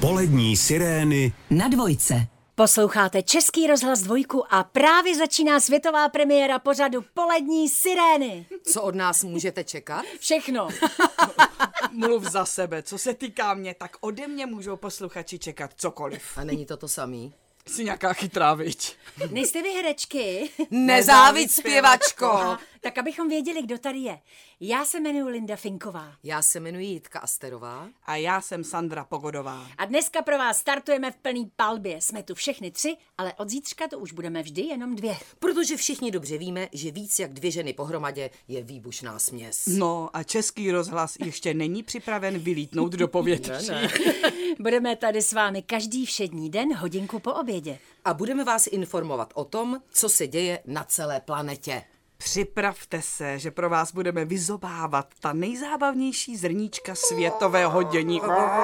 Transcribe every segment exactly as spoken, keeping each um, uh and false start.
Polední sirény na dvojce. Posloucháte Český rozhlas Dvojku a právě začíná světová premiéra pořadu Polední sirény. Co od nás můžete čekat? Všechno. Mluv za sebe. Co se týká mě, tak ode mě můžou posluchači čekat cokoliv. A není to to samý? Jsi nějaká chytrá, viď? Nejste vy herečky? Nezávid zpěvačko! Aha, tak abychom věděli, kdo tady je. Já se jmenuji Linda Finková. Já se jmenuji Jitka Asterová. A já jsem Sandra Pogodová. A dneska pro vás startujeme v plný palbě. Jsme tu všechny tři, ale od zítřka to už budeme vždy jenom dvě. Protože všichni dobře víme, že víc jak dvě ženy pohromadě je výbušná směs. No a Český rozhlas ještě není připraven vylítnout do povětří. Ne, ne. Budeme tady s vámi každý všední den hodinku po obědě. A budeme vás informovat o tom, co se děje na celé planetě. Připravte se, že pro vás budeme vyzobávat ta nejzábavnější zrníčka světového dění.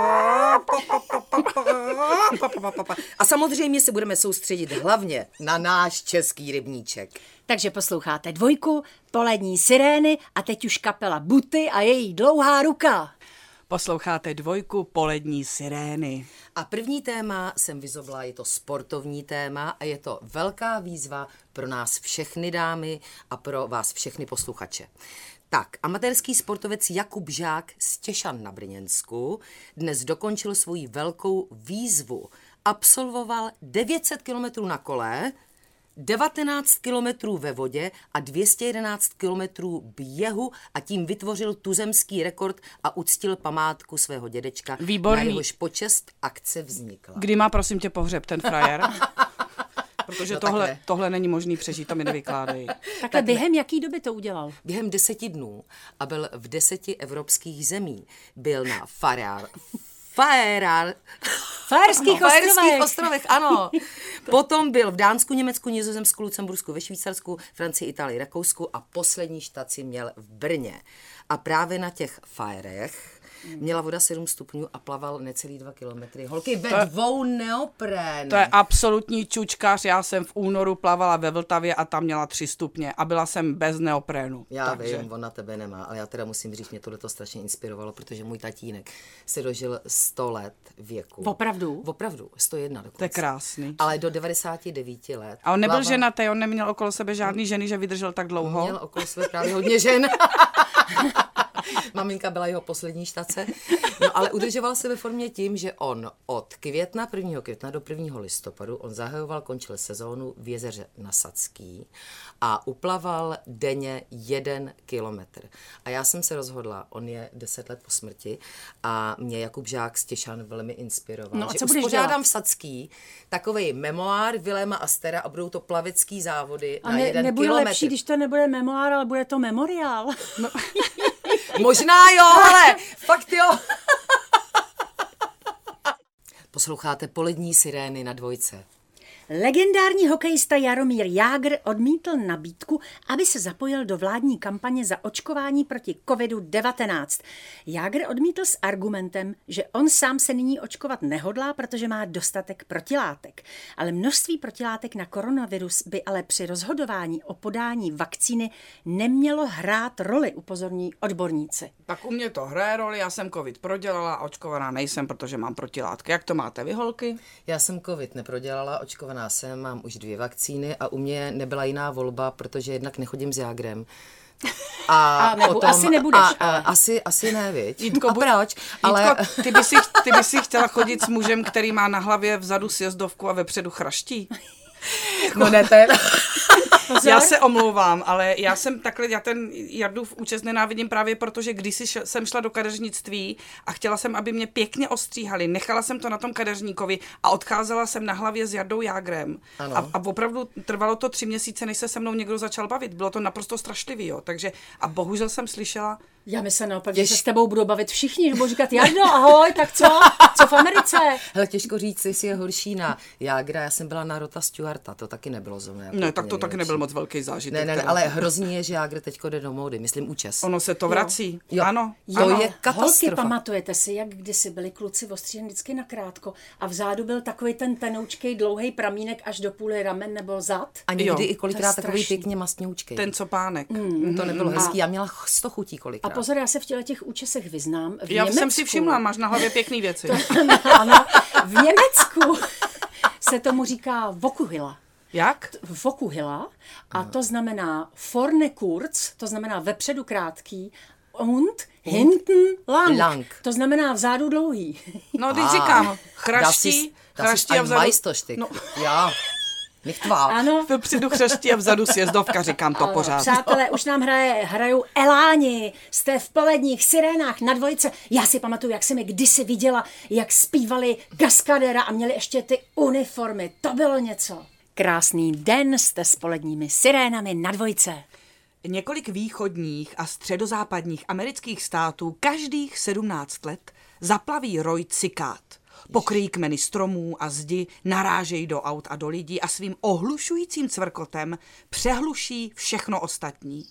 A samozřejmě se budeme soustředit hlavně na náš český rybníček. Takže posloucháte Dvojku, Polední sirény a teď už kapela Buty a její Dlouhá ruka. Posloucháte Dvojku, Polední sirény. A první téma jsem vyzobla, je to sportovní téma a je to velká výzva pro nás všechny dámy a pro vás všechny posluchače. Tak, amatérský sportovec Jakub Žák z Těšan na Brněnsku dnes dokončil svoji velkou výzvu. Absolvoval devět set kilometrů na kole, devatenáct kilometrů ve vodě a dvě stě jedenáct kilometrů běhu a tím vytvořil tuzemský rekord a uctil památku svého dědečka. Výborný. Na jehož počest akce vznikla. Kdy má, prosím tě, pohřeb ten frajer? Protože No tohle, takhle. tohle není možný přežít, to mi nevykládej. Takhle tak během jaký doby to udělal? Během deseti dnů a byl v deseti evropských zemí. Byl na Farar... Farar... Fajerských Fajerských ostrovech. ostrovech, ano. Potom byl v Dánsku, Německu, Nizozemsku, Lucembursku, ve Švýcarsku, Francii, Itálii, Rakousku a poslední štaci měl v Brně. A právě na těch Fajerech měla voda sedm stupňů a plaval necelý dva kilometry. Holky ve To- dvou neoprénech. To je absolutní čučkař, já jsem v únoru plavala ve Vltavě a tam měla tři stupně a byla jsem bez neoprénu. Já takže... vím, on na tebe nemá, ale já teda musím říct, mě tohleto strašně inspirovalo, protože můj tatínek se dožil sto let věku. Opravdu? Opravdu, sto jedna dokonce. To je krásný. Ale do devadesáti devíti let. A on nebyl plaval- ženatý, on neměl okolo sebe žádný ženy, že vydržel tak dlouho. Měl okolo sebe právě hodně žen. Maminka byla jeho poslední štace. No ale udržoval se ve formě tím, že on od května, prvního května do prvního listopadu, on zahajoval, končil sezónu v jezeře na Sadský a uplaval denně jeden kilometr. A já jsem se rozhodla, on je deset let po smrti a mě Jakub Žák z Těšan velmi inspiroval. No a že co budeš uspořádám dělat? v Sadský takovej memoár Viléma Astera a budou to plavecký závody A na ne, jeden nebude kilometr. lepší, když to nebude memoár, ale bude to memoriál. No. Možná jo, ale fakt jo. Posloucháte Polední sirény na Dvojce. Legendární hokejista Jaromír Jágr odmítl nabídku, aby se zapojil do vládní kampaně za očkování proti kovidu devatenáct. Jágr odmítl s argumentem, že on sám se nyní očkovat nehodlá, protože má dostatek protilátek. Ale množství protilátek na koronavirus by ale při rozhodování o podání vakcíny nemělo hrát roli, upozorní odborníci. Tak u mě to hraje roli, já jsem covid prodělala a očkovaná nejsem, protože mám protilátky. Jak to máte vy, holky? Já jsem covid neprodělala, očkovaná jsem, mám už dvě vakcíny a u mě nebyla jiná volba, protože jednak nechodím s Jágrem. A, A nebo asi nebudeš, A, ale. a, asi, asi ne, viď? Jitko, a bu- proč? Ale Jitko, ty by, si, ty by si chtěla chodit s mužem, který má na hlavě vzadu sjezdovku a vepředu chraští? no ne, ten... Já se omlouvám, ale já jsem takhle, já ten Jardův účest nenávidím právě proto, že když jsem šla do kadeřnictví a chtěla jsem, aby mě pěkně ostříhali, nechala jsem to na tom kadeřníkovi a odcházela jsem na hlavě s Jardou Jágrem. Ano. A, a opravdu trvalo to tři měsíce, než se se mnou někdo začal bavit. Bylo to naprosto strašlivý, jo. Takže a bohužel jsem slyšela, Já myslím naopak, Těž- že se s tebou budou bavit všichni, že budou říkat, Jardo, ahoj, tak co? Co v Americe? Hele, těžko říct, jestli je horší na Jágra, já jsem byla na Rota Stewarta, to taky nebylo zrovna. ne, tak to taky nebyl moc velký zážitek. Ne, ne, ne, teda. ale hrozný je, že Jágr teďko jde do módy, myslím účes. Ono se to vrací. Jo. Ano. To ano. je katastrofa. Holky, pamatujete si, jak kdysi byli kluci ostříheni vždycky nakrátko a vzadu byl takový ten tenoučkej dlouhý pramínek až do půly ramen nebo zad? A někdy Jo. i kolikrát To je takový strašný. pěkně mastňoučkej. Ten copánek. To nebylo hezký, já měla sto chutí kolikrát. A pozor, já se v těle těch účesech vyznám. V já Německu, jsem si všimla, máš na hlavě pěkný věci. To, ano, v Německu se tomu říká Vokuhila. Jak? Vokuhila a to znamená vorne kurz, to znamená vepředu krátký, und hinten lang, lang. To znamená vzadu dlouhý. No, když říkám chraští, chraští a vzadu... No. Já. Ano. Vepředu chraští a vzadu sjezdovka, říkám to ano, pořád. Přátelé, už nám hraje, hrajou Eláni, jste v poledních sirénách na dvojce. Já si pamatuju, jak jsem je kdysi viděla, jak zpívali Kaskadera a měli ještě ty uniformy. To bylo něco. Krásný den, jste s poledními sirénami na dvojce. Několik východních a středozápadních amerických států každých sedmnáct let zaplaví roj cikát. Pokryjí kmeny stromů a zdi, narážejí do aut a do lidí a svým ohlušujícím cvrkotem přehluší všechno ostatní.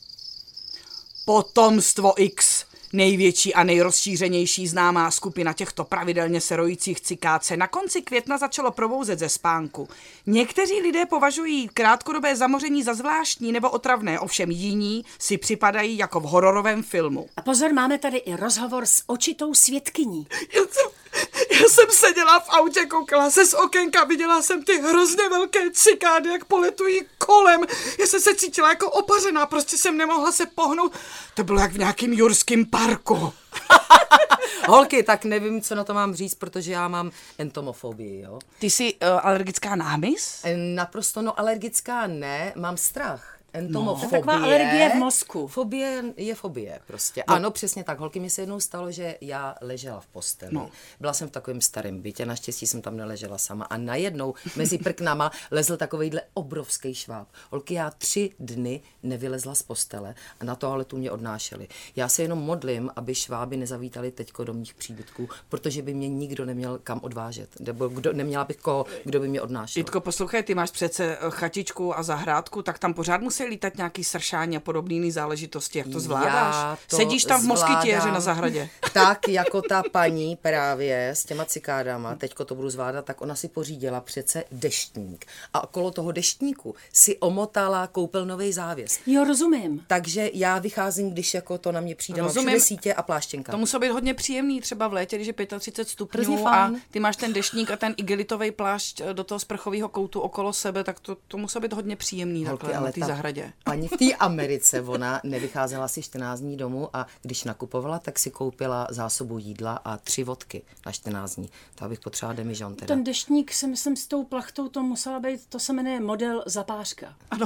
Potomstvo X, největší a nejrozšířenější známá skupina těchto pravidelně se rojících cikát, se na konci května začalo probouzet ze spánku. Někteří lidé považují krátkodobé zamoření za zvláštní nebo otravné, ovšem jiní si připadají jako v hororovém filmu. A pozor, máme tady i rozhovor s očitou svědkyní. Já jsem, já jsem seděla v autě, koukala se z okénka, viděla jsem ty hrozně velké cikády, jak poletují kolem. Já jsem se cítila jako opařená, prostě jsem nemohla se pohnout. To bylo jak v nějakým jurským parku. Holky, tak nevím, co na to mám říct, protože já mám entomofobii, jo. Ty jsi uh, alergická na hmyz? Naprosto, no alergická ne, mám strach. Entomofobie. No. To je taková alergie v mozku. Fobie je fobie prostě. No. Ano, přesně tak. Holky, mi se jednou stalo, že já ležela v posteli. No. Byla jsem v takovém starém bytě, naštěstí jsem tam neležela sama a najednou mezi prknama lezl takovejhle obrovský šváb. Holky, já tři dny nevylezla z postele a na toaletu mě odnášeli. Já se jenom modlím, aby šváby nezavítali teďko do mých příbytků, protože by mě nikdo neměl kam odvážet. Nebo kdo, neměla bych koho, kdo by mě odnášel. Jitko, poslouchej, ty máš přece chatičku a zahrádku, tak tam pořád musí lítat nějaký sršání a podobný záležitosti. Jak to zvládáš? To Sedíš tam v moskytěře na zahradě. Tak jako ta paní právě s těma cikádama, teďko to budu zvládat, tak ona si pořídila přece deštník. A okolo toho deštníku si omotala koupelnový závěs. Jo, rozumím. Takže já vycházím, když jako to na mě přijde všude sítě a pláštěnka. To musí být hodně příjemný, třeba v létě, když je třicet pět stupňů a ty máš ten deštník a ten igelitový plášť do toho sprchového koutu okolo sebe, tak to, to musí být hodně příjemný. Holky, takhle, ale na té zahradě. Paní v té Americe, ona nevycházela si čtrnáct dní domů a když nakupovala, tak si koupila zásobu jídla a tři vodky na čtrnáct dní. To bych potřebovala demižon teda. Ten deštník, si myslím, s tou plachtou, to musela být, to se jmenuje model zapářka. Ano.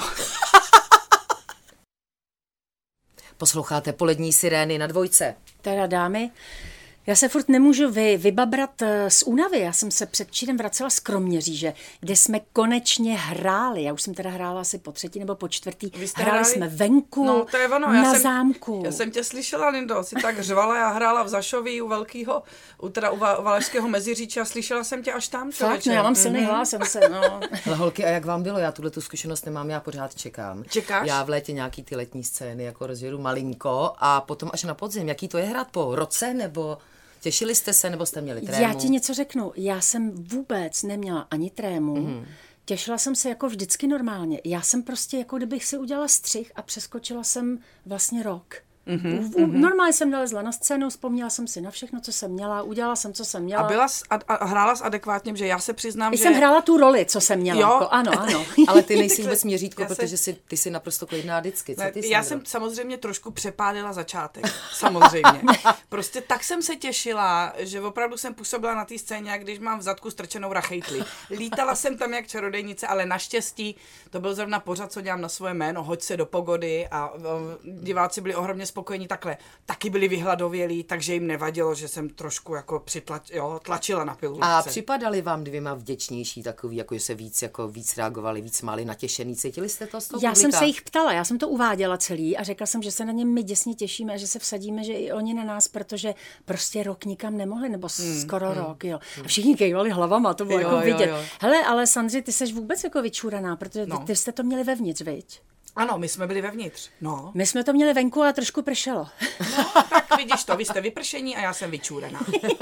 Posloucháte Polední sirény na dvojce. Teda dámy, já se furt nemůžu vy, vybabrat z únavy. Já jsem se předčírem vracela z Kroměříže, kde jsme konečně hráli. Já už jsem teda hrála asi po třetí nebo po čtvrtý. Hráli, hráli jsme venku, no, to je ono. na já jsem, zámku. Já jsem tě slyšela, Lindo, si tak řvala, já hrála v Zašoví u velkého, u, teda u Valašského Meziříčí a slyšela jsem tě až tam. Fakt, no, já mám silný mm-hmm. hlas, jsem se, no. Ale holky, a jak vám bylo? Já tuhle tu zkušenost nemám, já pořád čekám. Čekáš? Já v létě nějaký ty letní scény jako rozjedu malinko a potom až na podzim. Jaký to je hrát po roce nebo... Těšili jste se, nebo jste měli trému? Já ti něco řeknu. Já jsem vůbec neměla ani trému. Mm. Těšila jsem se jako vždycky normálně. Já jsem prostě, jako kdybych si udělala střih a přeskočila jsem vlastně rok. Mm-hmm, v, mm-hmm. Normálně jsem nalezla na scénu, vzpomněla jsem si na všechno, co jsem měla, udělala jsem, co jsem měla. A, byla a, a hrála jsi adekvátně, že já se přiznám, I že... jsem hrála tu roli, co jsem měla. Jo. Jako, ano, ano. Ale ty nejsi vůbec měřítko, já protože jsi, ty jsi naprosto klidná vždycky. Co ty, já jsem samozřejmě trošku přepálila začátek, samozřejmě. Prostě tak jsem se těšila, že opravdu jsem působila na té scéně, jak když mám v zadku strčenou rachejtli. Lítala jsem tam jak čarodejnice, ale naštěstí to byl zrovna pořad, co dělám na svoje jméno, Hoď se do pogody a diváci byli ohromně spokojení takhle. Taky byli vyhladovělí, takže jim nevadilo, že jsem trošku jako přitlač, jo, tlačila na pilulce. A připadali vám dvěma vděčnější takový, jako že se víc, jako víc reagovali, víc mali natěšený. Cítili jste to z toho Já publika? jsem se jich ptala, já jsem to uváděla celý a řekla jsem, že se na ně my děsně těšíme a že se vsadíme, že i oni na nás, protože prostě rok nikam nemohli, nebo hmm, skoro hmm, rok, jo. A všichni kejvali hlavama, to bylo jo, jako vidět. Jo, jo. Hele, ale Sandři, ty seš vůbec jako vyčuraná, protože no. ty, ty jste to měli vevnitř, viď? Ano, my jsme byli vevnitř. No. My jsme to měli venku, ale trošku pršelo. No, tak vidíš to, vy jste vypršení a já jsem vyčůrená.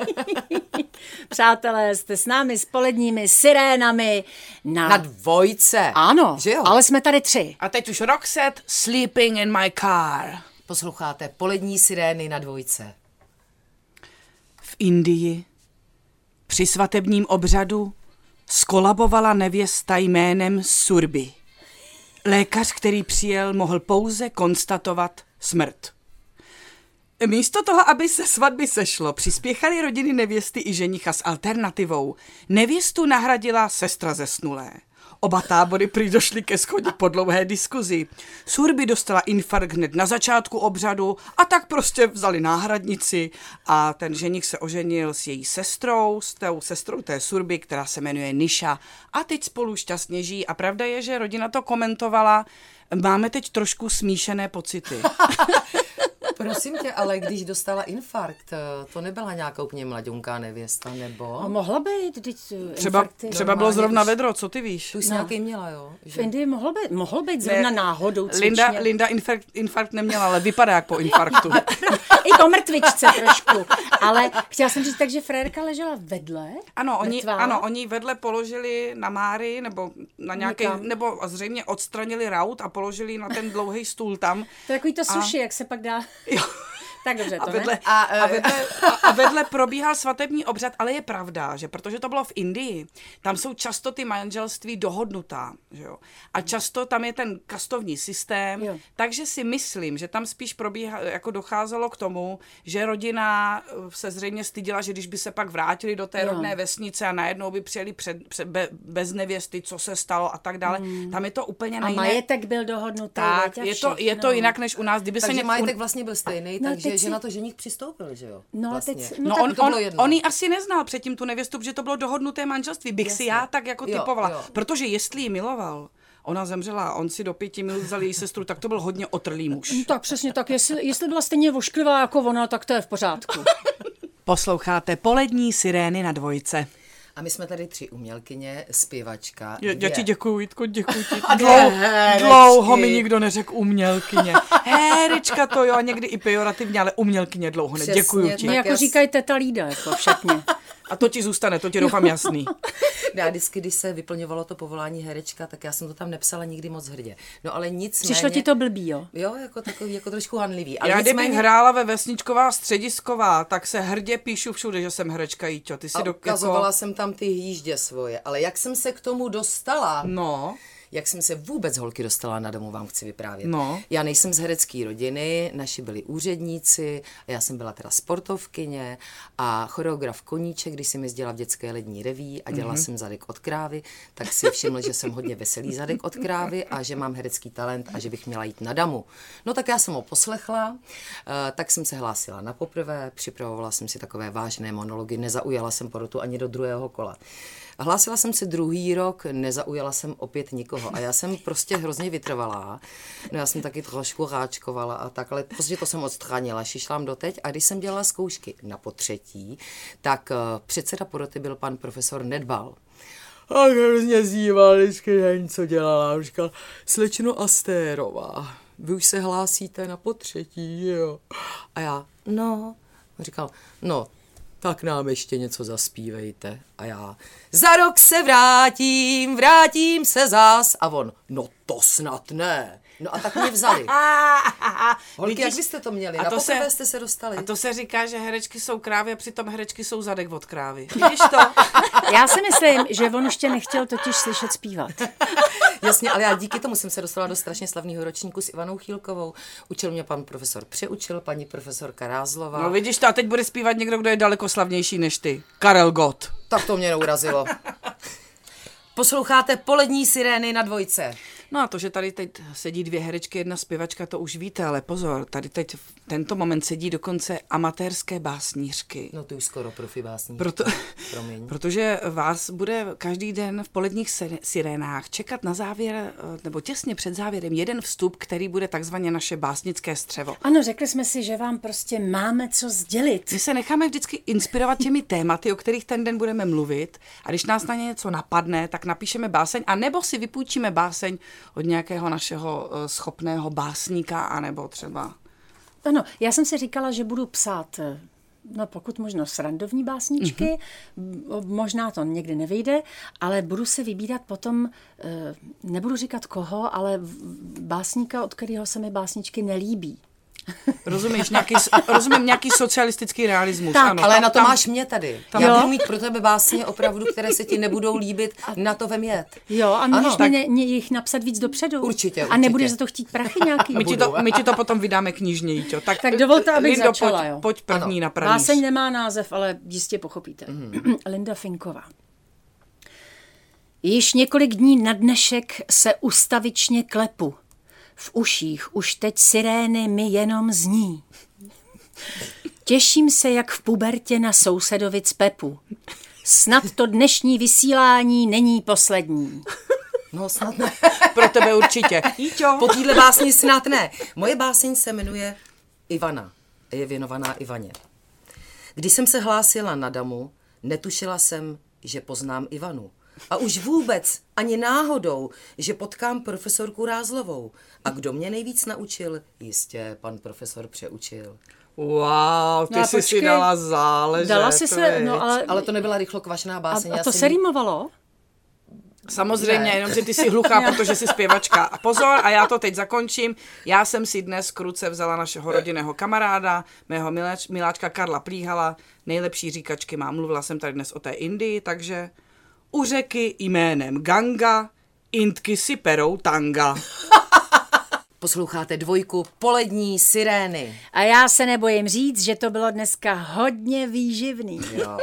Přátelé, jste s námi s poledními sirénami na... Na dvojce. Ano, že jo? Ale jsme tady tři. A teď už Roxette, Sleeping in my car. Posloucháte Polední sirény na dvojce. V Indii při svatebním obřadu skolabovala nevěsta jménem Surbi. Lékař, který přijel, mohl pouze konstatovat smrt. Místo toho, aby se svatby sešlo, přispěchaly rodiny nevěsty i ženicha s alternativou. Nevěstu nahradila sestra zesnulé. Oba tábory prý došly ke shodě po dlouhé diskuzi. Surbi dostala infarkt hned na začátku obřadu a tak prostě vzali náhradnici a ten ženich se oženil s její sestrou, s tou sestrou té Surbi, která se jmenuje Nisha a teď spolu šťastně žijí. A pravda je, že rodina to komentovala, máme teď trošku smíšené pocity. Prosím tě, ale když dostala infarkt, to nebyla nějaká úplně mladunká nevěsta, nebo? A mohla být, teď Třeba, infarkty. třeba bylo zrovna vedro, co ty víš? Tu jsi no. nějaký měla, jo? Že? V Indii mohlo být, mohlo být zrovna ne, náhodou cvičně. Linda, Linda infarkt, infarkt neměla, ale vypadá jak po infarktu. I po mrtvičce trošku. Ale chtěla jsem říct tak, že frérka ležela vedle. Ano, oni, ano, oni vedle položili na máry, nebo na nějaký, nebo zřejmě odstranili raut a položili na ten dlouhý stůl tam. To je takový to sushi, a... jak se pak dá... Jo. Tak dobře, to a vedle, ne? A, a, vedle, a, a vedle probíhal svatební obřad, ale je pravda, že protože to bylo v Indii, tam jsou často ty manželství dohodnutá, že jo? A často tam je ten kastovní systém, jo. Takže si myslím, že tam spíš probíhá, jako docházelo k tomu, že rodina se zřejmě styděla, že když by se pak vrátili do té jo. rodné vesnice a najednou by přijeli před, před, be, bez nevěsty, co se stalo a tak dále, hmm. tam je to úplně na jiné. A majetek byl dohodnutý. Tak, je to, je to jinak než u nás, kdyby takže se... Takže majetek vlastně byl stejný, no, takže si... že na to ženich přistoupil, že jo? No, vlastně. teď, no, no on, to on, on ji asi neznal předtím tu nevěstu, protože to bylo dohodnuté manželství. Bych Jasně. si já tak jako jo, typovala. Jo. Protože jestli ji miloval, ona zemřela, on si do pěti minut vzal její sestru, tak to byl hodně otrlý muž. No, tak přesně tak. Jestli, jestli byla stejně vošklivá jako ona, tak to je v pořádku. Posloucháte Polední sirény na dvojce. A my jsme tady tři umělkyně, zpěvačka. Já, já ti děkuju, Jitko, děkuju ti. A Dlou, dlouho mi nikdo neřekl umělkyně. Herečka to jo, a někdy i pejorativně, ale umělkyně dlouho ne. Děkuju ti. No jako říkají teta Lída, jako všechny. A to ti zůstane, to ti doufám jasný. Já vždycky, když se vyplňovalo to povolání herečka, tak já jsem to tam nepsala nikdy moc hrdě. No ale nicméně... Přišlo ti to blbý, jo? Jo, jako takový, jako trošku hanlivý. Ale já nicméně... kdybych hrála ve vesničková středisková, tak se hrdě píšu všude, že jsem herečka, Jíťo. Ty si a do... ukazovala jako... jsem tam ty jíždě svoje, ale jak jsem se k tomu dostala... No... Jak jsem se vůbec holky dostala na domu, vám chci vyprávět. No. Já nejsem z herecké rodiny, naši byli úředníci, já jsem byla teda sportovkyně a choreograf Koníček, když jsem jezdila v dětské lední reví a dělala mm-hmm. jsem zadek od krávy, tak si všiml, že jsem hodně veselý zadek od krávy a že mám herecký talent a že bych měla jít na damu. No tak já jsem ho poslechla, tak jsem se hlásila na poprvé, připravovala jsem si takové vážné monology, nezaujala jsem porotu ani do druhého kola. Hlásila jsem se druhý rok, nezaujala jsem opět nikoho a já jsem prostě hrozně vytrvalá. No já jsem taky trošku ráčkovala a tak, ale prostě to jsem odstranila, šišlám doteď a když jsem dělala zkoušky na potřetí, tak uh, předseda poroty byl pan profesor Nedbal. A hrozně zýval, vždycky nevím, co dělala. On říkal, slečno Astérová, vy už se hlásíte na potřetí, jo? A já, no, on říkal, no, tak nám ještě něco zaspívejte. A já, za rok se vrátím, vrátím se zas. A on, no to snad ne. No a tak mě vzali. Holky, jak byste to měli? A na to poprvé se, jste se dostali. A to se říká, že herečky jsou krávy a přitom herečky jsou zadek od krávy. Vidíš to? Já si myslím, že on ještě nechtěl totiž slyšet zpívat. Jasně, ale já díky tomu jsem se dostala do strašně slavného ročníku s Ivanou Chýlkovou. Učil mě pan profesor Přeučil, paní profesorka Rázlová. No vidíš to, a teď bude zpívat někdo, kdo je daleko slavnější než ty. Karel Gott. Tak to mě neurazilo. Posloucháte Polední sirény na dvojce. No a to, že tady teď sedí dvě herečky, jedna zpěvačka, to už víte, ale pozor, tady teď v tento moment sedí dokonce amatérské básnířky. No ty už skoro profi básnířky. Proto, protože vás bude každý den v Poledních sirénách čekat na závěr, nebo těsně před závěrem, jeden vstup, který bude takzvaně naše básnické střevo. Ano, řekli jsme si, že vám prostě máme co sdělit. My se necháme vždycky inspirovat těmi tématy, o kterých ten den budeme mluvit, a když nás na ně něco napadne, tak napíšeme báseň, a nebo si vypůjčíme báseň od nějakého našeho schopného básníka, anebo třeba... Ano, já jsem si říkala, že budu psát, no pokud možno srandovní básničky, mm-hmm. možná to někdy nevyjde, ale budu se vybírat potom, nebudu říkat koho, ale básníka, od kterého se mi básničky nelíbí. Rozumíš, nějaký, rozumím nějaký socialistický realismus. Tak, ano, Ale tam, na to tam, máš mě tady. Tam- Já Jo. budu mít pro tebe básně opravdu, které se ti nebudou líbit, na to vem jet. Jo, a můžeš Ano. mi ne, jich napsat víc dopředu. Určitě, A určitě. nebudeš za to chtít prachy nějaký? my, ti to, my ti to potom vydáme knižně, Jíťo. Tak, Tak dovolte, abych Lindo, začala, pojď, jo. pojď první Ano. na pranýř. Báseň nemá název, ale jistě pochopíte. Mm. Linda Finková. Již několik dní na dnešek se ustavičně klepu. V uších už teď sirény mi jenom zní. Těším se, jak v pubertě na sousedovic Pepu. Snad to dnešní vysílání není poslední. No snad ne. Pro tebe určitě. Jíťo. Po téhle básni snad ne. Moje báseň se jmenuje Ivana. Je věnovaná Ivaně. Když jsem se hlásila na damu, netušila jsem, že poznám Ivanu. A už vůbec ani náhodou, že potkám profesorku Rázlovou. A kdo mě nejvíc naučil? Jistě, pan profesor přeučil. Wow, ty No a jsi si počkej, dala záležet. Dala si se, viď? no ale, Ale to nebyla rychlokvašná a, báseň. a já to jsem se jí- rýmovalo? Samozřejmě, Ne. jenom že ty jsi hluchá, protože jsi zpěvačka. A pozor, a já to teď zakončím. Já jsem si dnes k ruce vzala našeho rodinného kamaráda, mého miláč, miláčka Karla Plíhala, nejlepší říkačky má. Mluvila jsem tady dnes o té Indii, takže u řeky jménem Ganga, Indky si perou tanga. Posloucháte dvojku Polední sirény. A já se nebojím říct, že to bylo dneska hodně výživný. Jo.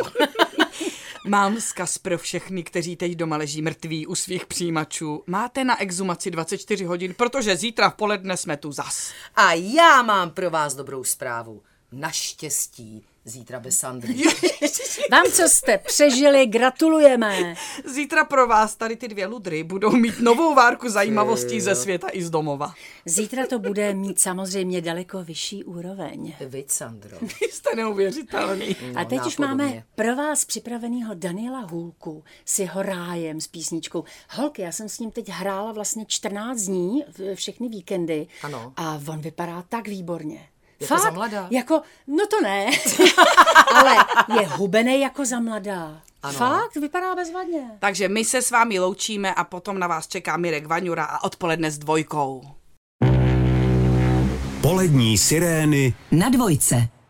Mám vzkaz pro všechny, kteří teď doma leží mrtví u svých přijímačů. Máte na exhumaci dvacet čtyři hodin, protože zítra v poledne jsme tu zas. A já mám pro vás dobrou zprávu. Naštěstí zítra bez Sandry. Vám, co jste přežili, gratulujeme. Zítra pro vás tady ty dvě ludry budou mít novou várku zajímavostí ze světa i z domova. Zítra to bude mít samozřejmě daleko vyšší úroveň. Viď, Sandro? Jste neuvěřitelný. A teď už nápodobně. máme pro vás připravenýho Daniela Hůlku s jeho rájem, s písničkou. Holky, já jsem s ním teď hrála vlastně čtrnáct dní, v- všechny víkendy. Ano. A on vypadá tak výborně. Jako za mladá? Jako, no to ne, ale je hubenej jako za mladá. Ano. Fakt, vypadá bezvadně. Takže my se s vámi loučíme a potom na vás čeká Mirek Vaňura a odpoledne s dvojkou. Polední sirény Na dvojce.